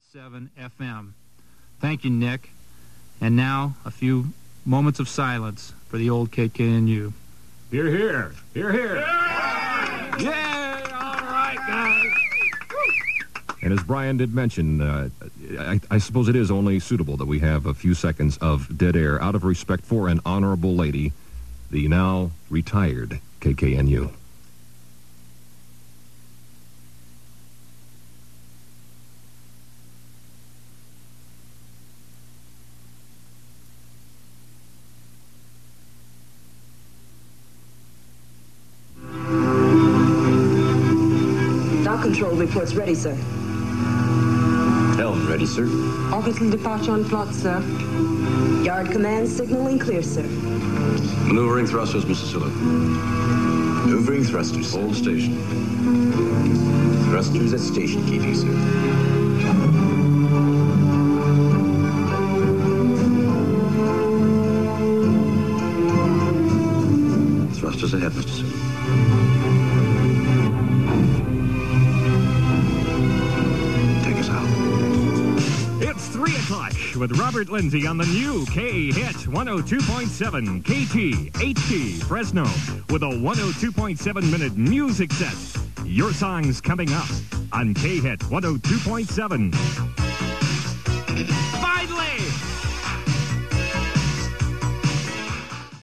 7 FM. Thank you, Nick. And now, a few moments of silence for the old KKNU. Hear, hear. Hear, hear. Yeah! All right, guys. And as Brian did mention, I suppose it is only suitable that we have a few seconds of dead air out of respect for an honorable lady, the now retired KKNU. Control reports ready, sir. Helm ready, sir. Orbital departure on plot, sir. Yard command signaling clear, sir. Maneuvering thrusters, Mrs. Silla. Maneuvering thrusters. Hold station. Thrusters at station keeping, sir. Thrusters ahead, Mr. Silla. It's 3 o'clock with Robert Lindsay on the new K-Hit 102.7 KT HD Fresno with a 102.7 minute music set. Your songs coming up on K-Hit 102.7. Finally!